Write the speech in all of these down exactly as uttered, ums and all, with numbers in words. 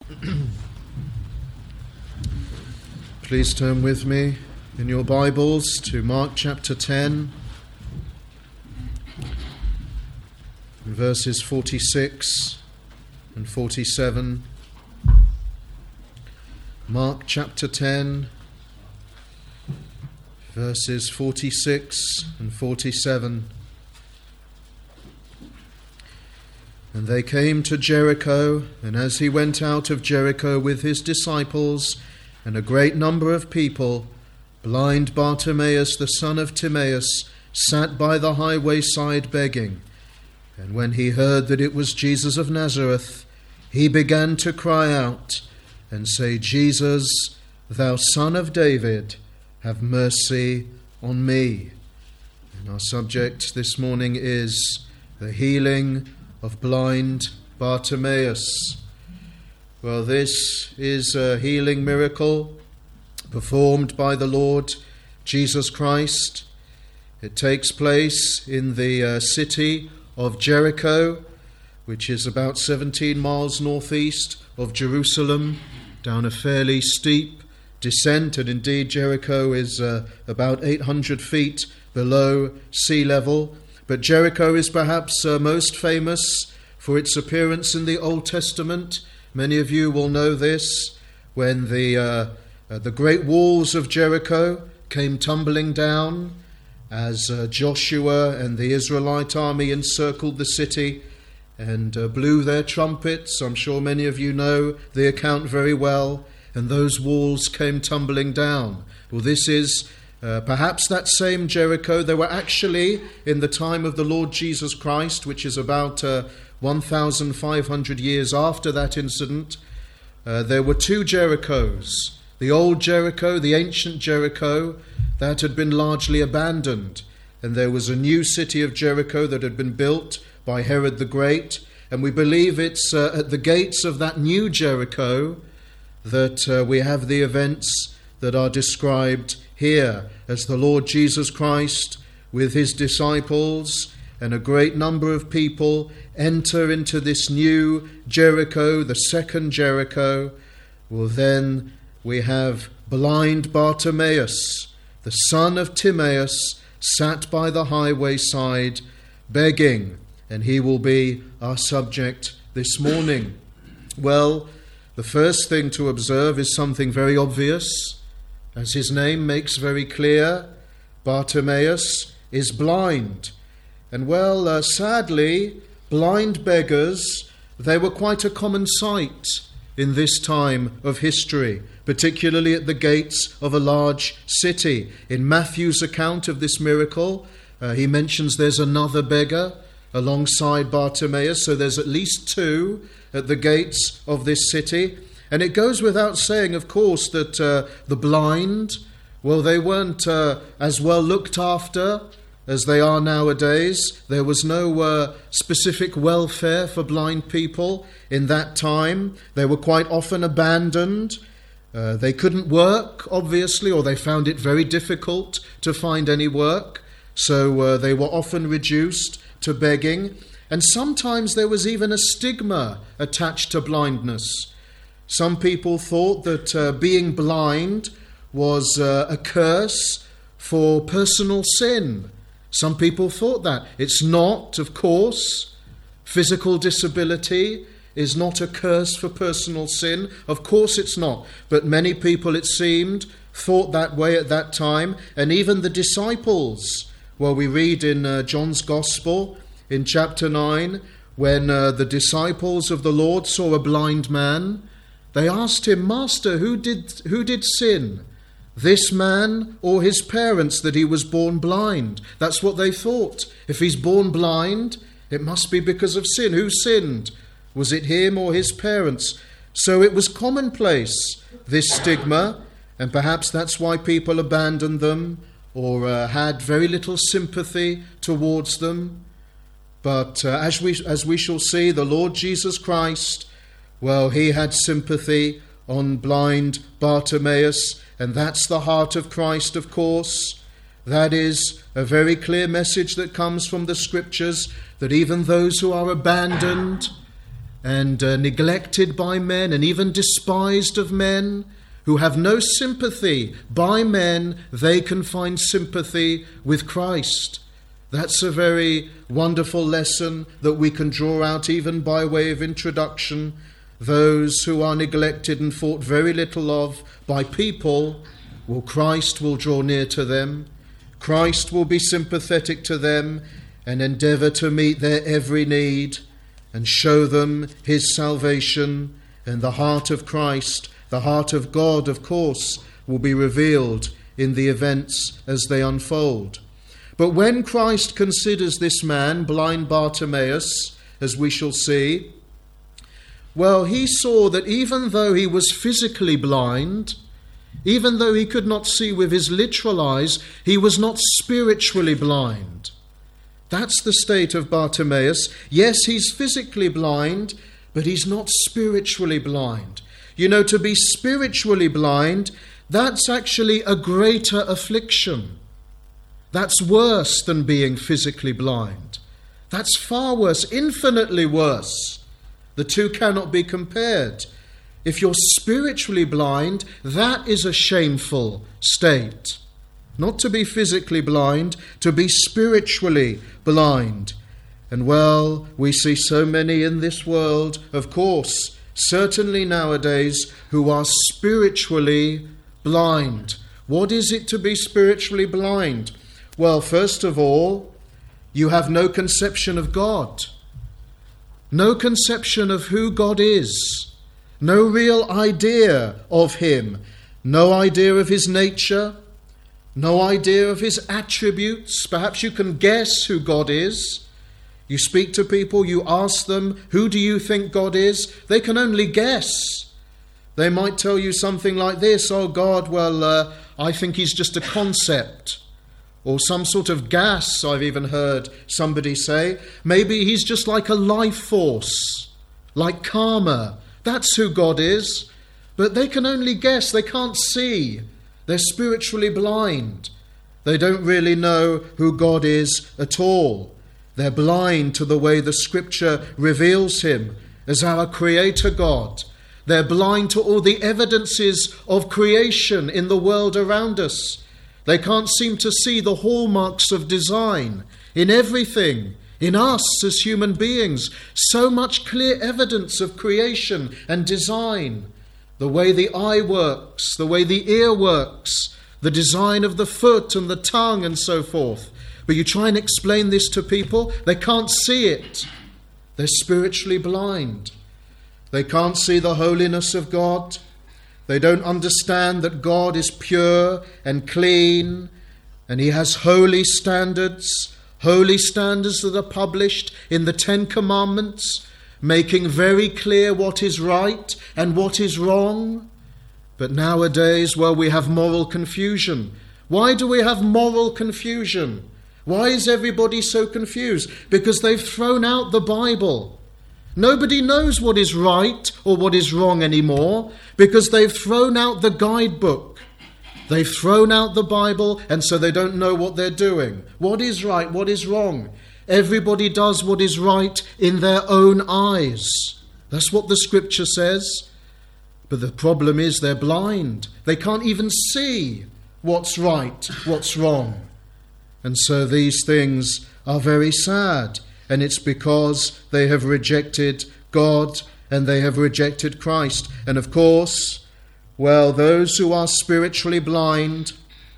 Please turn with me in your Bibles to Mark chapter ten, verses forty-six and forty-seven. Mark chapter ten, verses forty-six and forty-seven. And they came to Jericho, and as he went out of Jericho with his disciples and a great number of people, blind Bartimaeus the son of Timaeus sat by the highway side begging. And when he heard that it was Jesus of Nazareth, he began to cry out and say, Jesus, thou son of David, have mercy on me. And our subject this morning is the healing of blind Bartimaeus. Well, this is a healing miracle performed by the Lord Jesus Christ. It takes place in the uh, city of Jericho, which is about seventeen miles northeast of Jerusalem, down a fairly steep descent, and indeed Jericho is uh, about eight hundred feet below sea level. But Jericho is perhaps uh, most famous for its appearance in the Old Testament. Many of you will know this, when the uh, uh, the great walls of Jericho came tumbling down as uh, Joshua and the Israelite army encircled the city and uh, blew their trumpets. I'm sure many of you know the account very well, and those walls came tumbling down. Well, this is Uh, perhaps that same Jericho. There were actually, in the time of the Lord Jesus Christ, which is about uh, one thousand five hundred years after that incident, uh, there were two Jerichos. The old Jericho, the ancient Jericho, that had been largely abandoned. And there was a new city of Jericho that had been built by Herod the Great. And we believe it's uh, at the gates of that new Jericho that uh, we have the events that are described here, as the Lord Jesus Christ with his disciples and a great number of people enter into this new Jericho, the second Jericho. Well, then we have blind Bartimaeus, the son of Timaeus, sat by the highway side begging, and he will be our subject this morning. Well, the first thing to observe is something very obvious. As his name makes very clear, Bartimaeus is blind. And well, uh, sadly, blind beggars, they were quite a common sight in this time of history, particularly at the gates of a large city. In Matthew's account of this miracle, uh, he mentions there's another beggar alongside Bartimaeus, so there's at least two at the gates of this city. And it goes without saying, of course, that uh, the blind, well, they weren't uh, as well looked after as they are nowadays. There was no uh, specific welfare for blind people in that time. They were quite often abandoned. Uh, they couldn't work, obviously, or they found it very difficult to find any work. So uh, they were often reduced to begging. And sometimes there was even a stigma attached to blindness. Some people thought that uh, being blind was uh, a curse for personal sin. Some people thought that. It's not, of course. Physical disability is not a curse for personal sin. Of course it's not. But many people, it seemed, thought that way at that time. And even the disciples, well, we read in uh, John's Gospel in chapter nine, when uh, the disciples of the Lord saw a blind man, they asked him, Master, who did who did sin, this man or his parents, that he was born blind? That's what they thought. If he's born blind, it must be because of sin. Who sinned? Was it him or his parents? So it was commonplace, this stigma, and perhaps that's why people abandoned them or uh, had very little sympathy towards them. But uh, as we as we shall see, the Lord Jesus Christ, well, he had sympathy on blind Bartimaeus, and that's the heart of Christ, of course. That is a very clear message that comes from the Scriptures, that even those who are abandoned, and uh, neglected by men and even despised of men, who have no sympathy by men, they can find sympathy with Christ. That's a very wonderful lesson that we can draw out even by way of introduction. Those who are neglected and thought very little of by people, well, Christ will draw near to them. Christ will be sympathetic to them and endeavour to meet their every need and show them his salvation. And the heart of Christ, the heart of God, of course, will be revealed in the events as they unfold. But when Christ considers this man, blind Bartimaeus, as we shall see, well, he saw that even though he was physically blind, even though he could not see with his literal eyes, he was not spiritually blind. That's the state of Bartimaeus. Yes, he's physically blind, but he's not spiritually blind. You know, to be spiritually blind, that's actually a greater affliction. That's worse than being physically blind. That's far worse, infinitely worse. The two cannot be compared. If you're spiritually blind, that is a shameful state. Not to be physically blind, to be spiritually blind. And well, we see so many in this world, of course, certainly nowadays, who are spiritually blind. What is it to be spiritually blind? Well, first of all, you have no conception of God. No conception of who God is. No real idea of him. No idea of his nature. No idea of his attributes. Perhaps you can guess who God is. You speak to people, you ask them, who do you think God is? They can only guess. They might tell you something like this, oh God, well, uh, I think he's just a concept. Or some sort of gas, I've even heard somebody say. Maybe he's just like a life force, like karma. That's who God is. But they can only guess, they can't see. They're spiritually blind. They don't really know who God is at all. They're blind to the way the Scripture reveals him as our Creator God. They're blind to all the evidences of creation in the world around us. They can't seem to see the hallmarks of design in everything, in us as human beings. So much clear evidence of creation and design. The way the eye works, the way the ear works, the design of the foot and the tongue and so forth. But you try and explain this to people, they can't see it. They're spiritually blind. They can't see the holiness of God. They don't understand that God is pure and clean, and he has holy standards, holy standards that are published in the Ten Commandments, making very clear what is right and what is wrong. But nowadays, well, we have moral confusion. Why do we have moral confusion? Why is everybody so confused? Because they've thrown out the Bible. Nobody knows what is right or what is wrong anymore because they've thrown out the guidebook. They've thrown out the Bible, and so they don't know what they're doing. What is right? What is wrong? Everybody does what is right in their own eyes. That's what the Scripture says. But the problem is they're blind. They can't even see what's right, what's wrong. And so these things are very sad. And it's because they have rejected God and they have rejected Christ. And of course, well, those who are spiritually blind,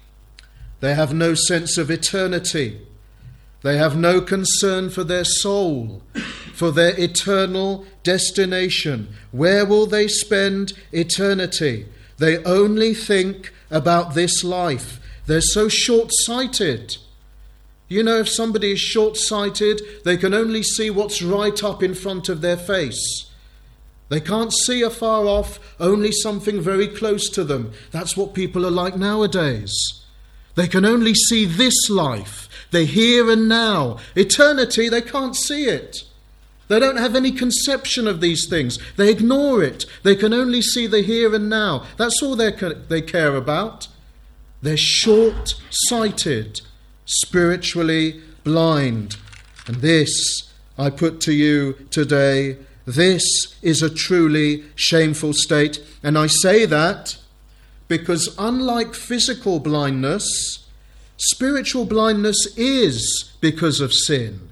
they have no sense of eternity. They have no concern for their soul, for their eternal destination. Where will they spend eternity? They only think about this life. They're so short-sighted. You know, if somebody is short-sighted, they can only see what's right up in front of their face. They can't see afar off, only something very close to them. That's what people are like nowadays. They can only see this life, the here and now. Eternity, they can't see it. They don't have any conception of these things. They ignore it. They can only see the here and now. That's all they care about. They're short-sighted. Spiritually blind. And this I put to you today This is a truly shameful state. And I say that because unlike physical blindness, spiritual blindness is because of sin.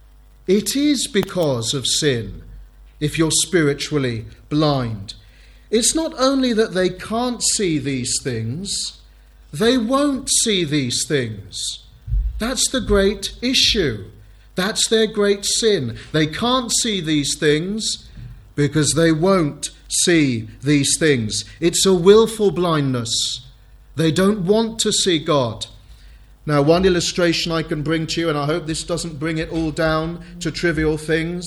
It is because of sin if you're spiritually blind. It's not only that they can't see these things, they won't see these things. That's the great issue. That's their great sin. They can't see these things because they won't see these things. It's a willful blindness. They don't want to see God. Now, one illustration I can bring to you, and I hope this doesn't bring it all down to trivial things,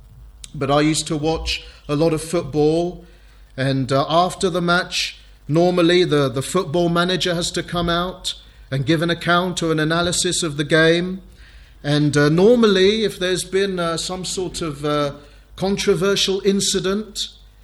but I used to watch a lot of football, and uh, after the match, normally the, the football manager has to come out and give an account or an analysis of the game. And uh, normally, if there's been uh, some sort of uh, controversial incident,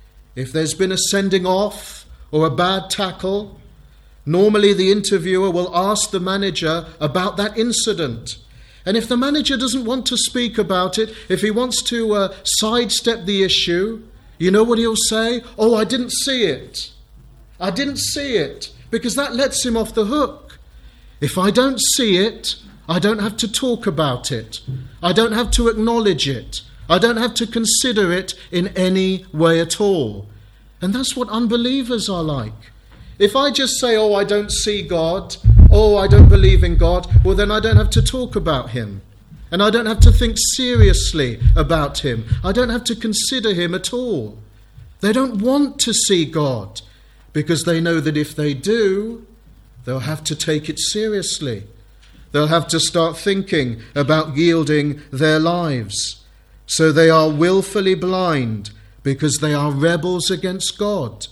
if there's been a sending off or a bad tackle, normally the interviewer will ask the manager about that incident. And if the manager doesn't want to speak about it, if he wants to uh, sidestep the issue, you know what he'll say? Oh, I didn't see it. I didn't see it. Because that lets him off the hook. If I don't see it, I don't have to talk about it. I don't have to acknowledge it. I don't have to consider it in any way at all. And that's what unbelievers are like. If I just say, oh, I don't see God, oh, I don't believe in God, well, then I don't have to talk about him. And I don't have to think seriously about him. I don't have to consider him at all. They don't want to see God because they know that if they do, they'll have to take it seriously. They'll have to start thinking about yielding their lives. So they are willfully blind because they are rebels against God,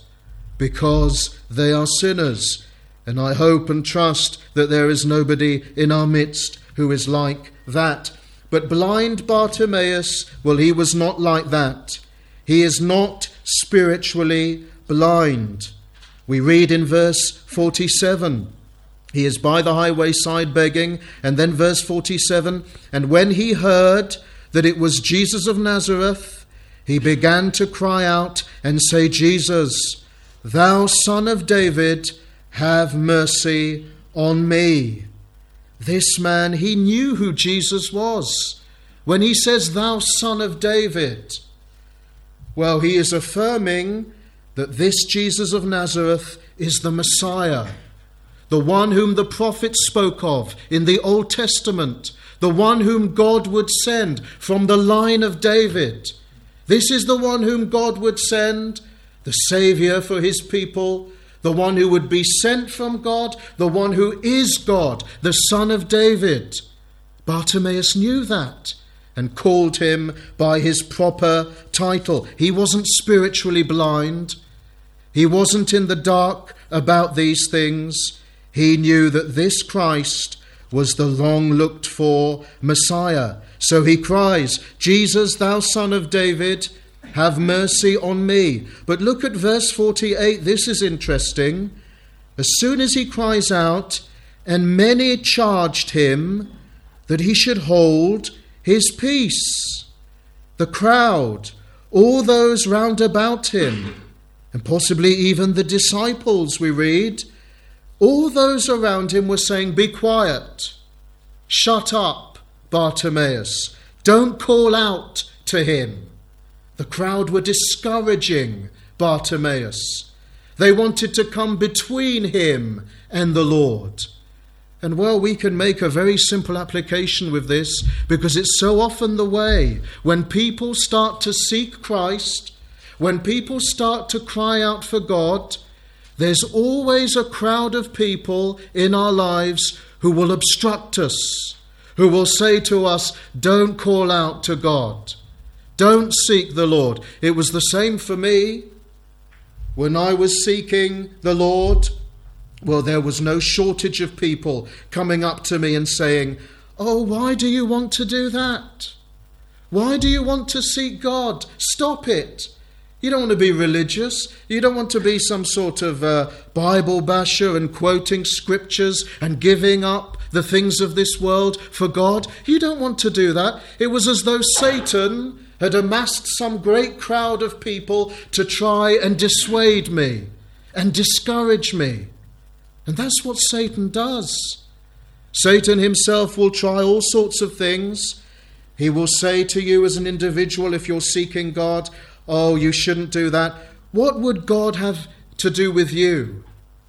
because they are sinners. And I hope and trust that there is nobody in our midst who is like that. But blind Bartimaeus, well, he was not like that. He is not spiritually blind. We read in verse forty-seven, he is by the highway side begging, and then verse forty-seven, and when he heard that it was Jesus of Nazareth, he began to cry out and say, Jesus, thou Son of David, have mercy on me. This man, he knew who Jesus was. When he says, thou Son of David, well, he is affirming that this Jesus of Nazareth is the Messiah, the one whom the prophets spoke of in the Old Testament, the one whom God would send from the line of David. This is the one whom God would send, the Saviour for his people, the one who would be sent from God, the one who is God, the Son of David. Bartimaeus knew that and called him by his proper title. He wasn't spiritually blind. He wasn't in the dark about these things. He knew that this Christ was the long-looked-for Messiah. So he cries, Jesus, thou Son of David, have mercy on me. But look at verse forty-eight. This is interesting. As soon as he cries out, and many charged him that he should hold his peace. The crowd, all those round about him, and possibly even the disciples, we read, all those around him were saying, be quiet, shut up, Bartimaeus, don't call out to him. The crowd were discouraging Bartimaeus. They wanted to come between him and the Lord. And well, we can make a very simple application with this, because it's so often the way when people start to seek Christ, when people start to cry out for God, there's always a crowd of people in our lives who will obstruct us, who will say to us, don't call out to God, don't seek the Lord. It was the same for me when I was seeking the Lord. Well, there was no shortage of people coming up to me and saying, oh, why do you want to do that? Why do you want to seek God? Stop it. You don't want to be religious. You don't want to be some sort of uh, Bible basher and quoting scriptures and giving up the things of this world for God. You don't want to do that. It was as though Satan had amassed some great crowd of people to try and dissuade me and discourage me. And that's what Satan does. Satan himself will try all sorts of things. He will say to you as an individual, if you're seeking God, oh, you shouldn't do that. What would God have to do with you?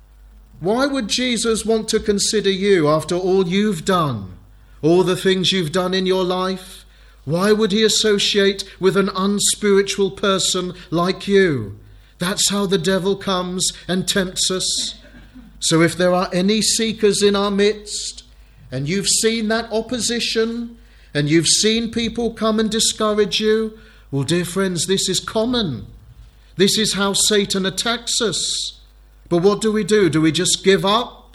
Why would Jesus want to consider you after all you've done, all the things you've done in your life? Why would he associate with an unspiritual person like you? That's how the devil comes and tempts us. So if there are any seekers in our midst, and you've seen that opposition, and you've seen people come and discourage you, well, dear friends, this is common. This is how Satan attacks us. But what do we do? Do we just give up?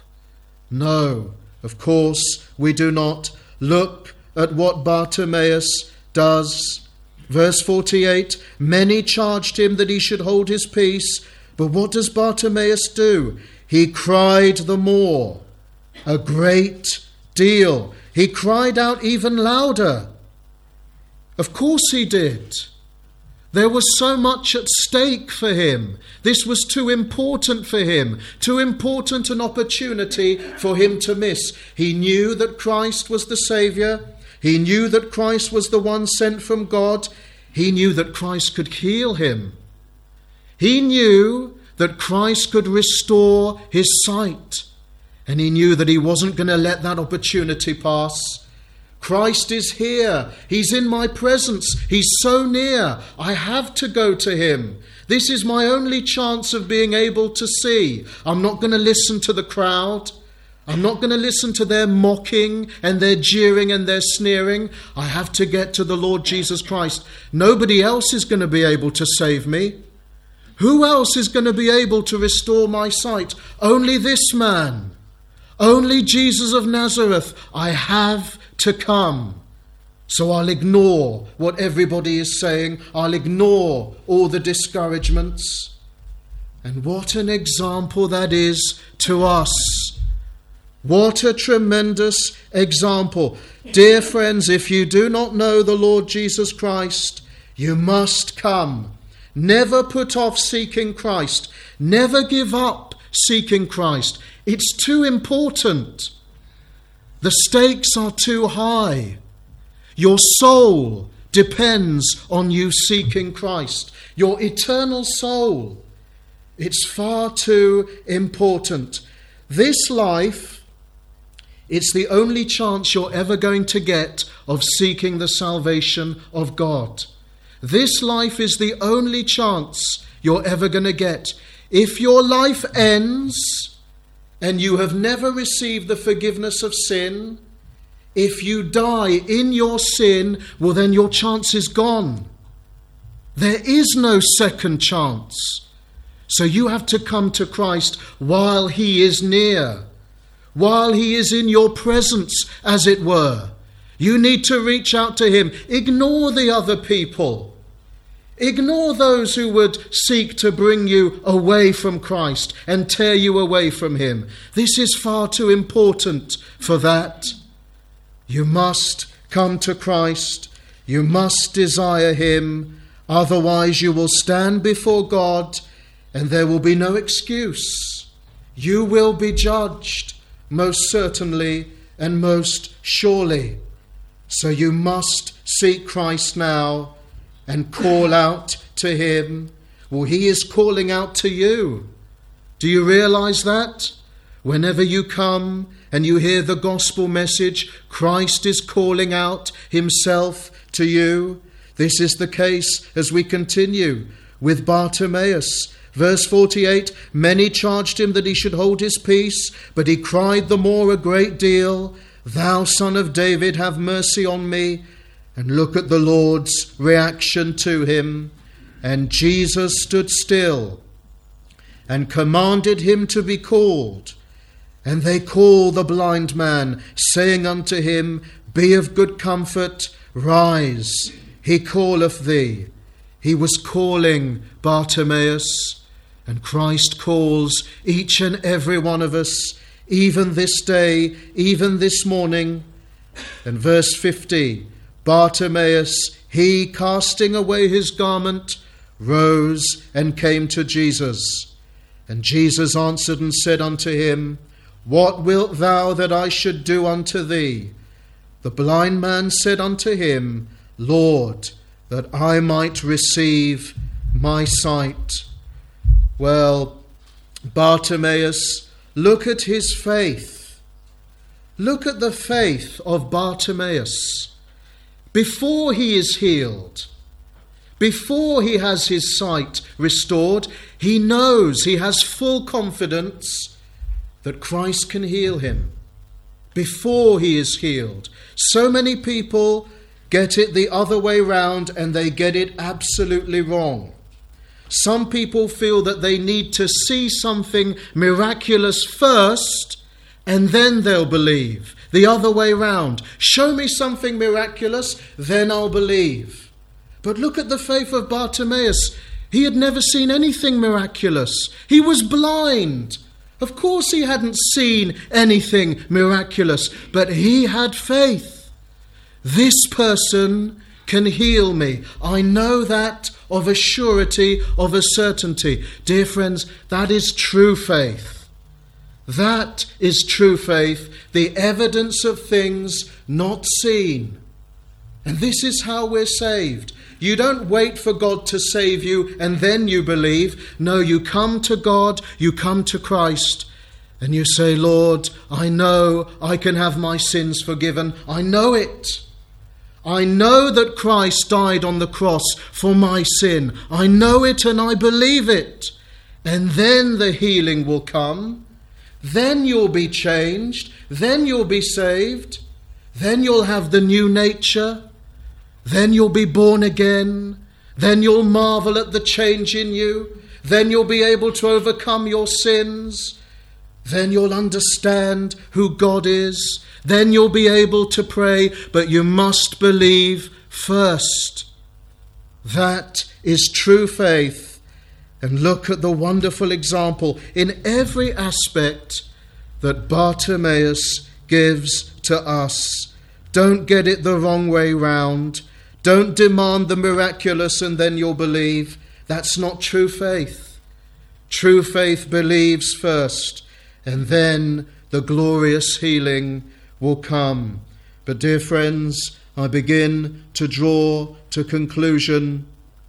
No, of course we do not. Look at what Bartimaeus does. Verse forty-eight, many charged him that he should hold his peace. But what does Bartimaeus do? He cried the more, a great deal. He cried out even louder. Of course he did. There was so much at stake for him. This was too important for him, too important an opportunity for him to miss. He knew that Christ was the Saviour. He knew that Christ was the one sent from God. He knew that Christ could heal him. He knew that Christ could restore his sight. And he knew that he wasn't going to let that opportunity pass. Christ is here. He's in my presence. He's so near. I have to go to him. This is my only chance of being able to see. I'm not going to listen to the crowd. I'm not going to listen to their mocking and their jeering and their sneering. I have to get to the Lord Jesus Christ. Nobody else is going to be able to save me. Who else is going to be able to restore my sight? Only this man. Only Jesus of Nazareth. I have to come. So I'll ignore what everybody is saying. I'll ignore all the discouragements. And what an example that is to us. What a tremendous example. Dear friends, if you do not know the Lord Jesus Christ, you must come. Never put off seeking Christ. Never give up seeking Christ. It's too important. The stakes are too high. Your soul depends on you seeking Christ. Your eternal soul. It's far too important. This life, it's the only chance you're ever going to get of seeking the salvation of God. This life is the only chance you're ever going to get. If your life ends and you have never received the forgiveness of sin, if you die in your sin, well then your chance is gone. There is no second chance. So you have to come to Christ while he is near, while he is in your presence, as it were. You need to reach out to him. Ignore the other people. Ignore those who would seek to bring you away from Christ and tear you away from him. This is far too important for that. You must come to Christ. You must desire him. Otherwise you will stand before God and there will be no excuse. You will be judged, most certainly and most surely. So you must seek Christ now and call out to him. Well, he is calling out to you. Do you realize that? Whenever you come and you hear the gospel message, Christ is calling out himself to you. This is the case as we continue with Bartimaeus. Verse forty-eight, many charged him that he should hold his peace, but he cried the more a great deal, Thou, Son of David, have mercy on me. And look at the Lord's reaction to him. And Jesus stood still and commanded him to be called. And they call the blind man, saying unto him, Be of good comfort, rise, he calleth thee. He was calling Bartimaeus, and Christ calls each and every one of us, even this day, even this morning. And verse fifty, Bartimaeus, he, casting away his garment, rose and came to Jesus. And Jesus answered and said unto him, What wilt thou that I should do unto thee? The blind man said unto him, Lord, that I might receive my sight. Well, Bartimaeus, look at his faith. Look at the faith of Bartimaeus. Before he is healed, before he has his sight restored, he knows, he has full confidence that Christ can heal him. Before he is healed. So many people get it the other way round, and they get it absolutely wrong. Some people feel that they need to see something miraculous first, and then they'll believe. The other way round. Show me something miraculous, then I'll believe. But look at the faith of Bartimaeus. He had never seen anything miraculous. He was blind. Of course he hadn't seen anything miraculous, but he had faith. This person can heal me. I know that of a surety, of a certainty. Dear friends, that is true faith. That is true faith, the evidence of things not seen. And this is how we're saved. You don't wait for God to save you and then you believe. No, you come to God, you come to Christ, and you say, Lord, I know I can have my sins forgiven. I know it. I know that Christ died on the cross for my sin. I know it and I believe it. And then the healing will come. Then you'll be changed. Then you'll be saved. Then you'll have the new nature. Then you'll be born again. Then you'll marvel at the change in you. Then you'll be able to overcome your sins. Then you'll understand who God is. Then you'll be able to pray, but you must believe first. That is true faith. And look at the wonderful example in every aspect that Bartimaeus gives to us. Don't get it the wrong way round. Don't demand the miraculous and then you'll believe. That's not true faith. True faith believes first, and then the glorious healing will come. But dear friends, I begin to draw to conclusion.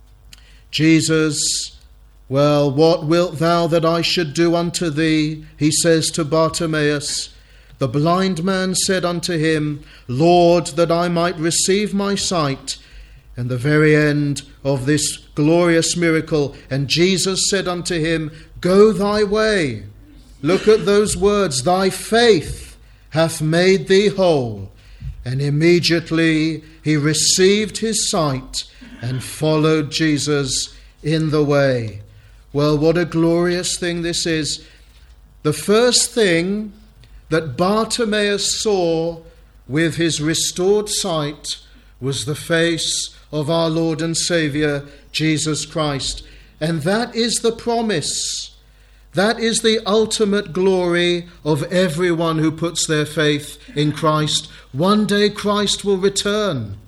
Jesus, well, what wilt thou that I should do unto thee? He says to Bartimaeus. The blind man said unto him, Lord, that I might receive my sight. And the very end of this glorious miracle. And Jesus said unto him, Go thy way. Look at those words. Thy faith hath made thee whole. And immediately he received his sight and followed Jesus in the way. Well, what a glorious thing this is. The first thing that Bartimaeus saw with his restored sight was the face of our Lord and Saviour, Jesus Christ. And that is the promise. That is the ultimate glory of everyone who puts their faith in Christ. One day Christ will return.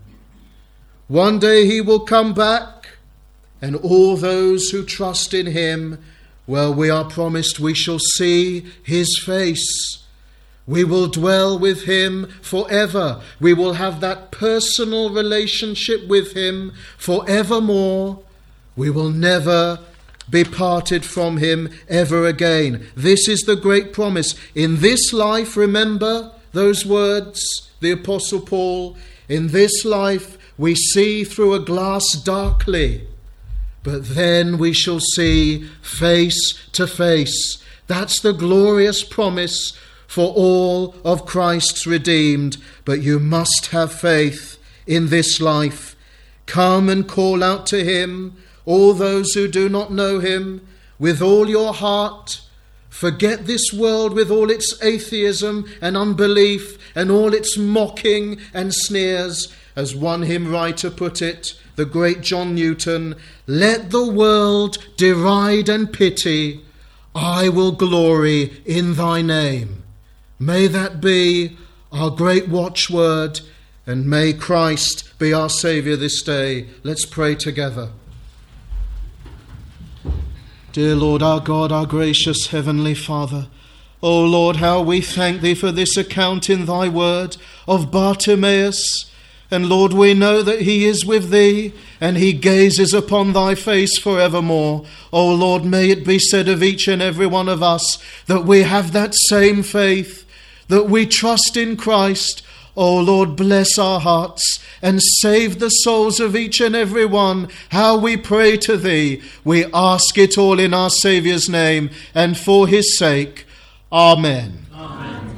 One day he will come back. And all those who trust in him, well, we are promised we shall see his face. We will dwell with him forever. We will have that personal relationship with him forevermore. We will never be parted from him ever again. This is the great promise. In this life, remember those words, the Apostle Paul, in this life we see through a glass darkly, but then we shall see face to face. That's the glorious promise for all of Christ's redeemed. But you must have faith in this life. Come and call out to him, all those who do not know him, with all your heart. Forget this world with all its atheism and unbelief and all its mocking and sneers. As one hymn writer put it, the great John Newton, let the world deride and pity, I will glory in thy name. May that be our great watchword, and may Christ be our Saviour this day. Let's pray together. Dear Lord, our God, our gracious Heavenly Father, O Lord, how we thank Thee for this account in Thy word of Bartimaeus. And Lord, we know that he is with Thee, and he gazes upon Thy face forevermore. O Lord, may it be said of each and every one of us that we have that same faith, that we trust in Christ. O Lord, bless our hearts and save the souls of each and every one. How we pray to Thee. We ask it all in our Saviour's name and for His sake. Amen. Amen.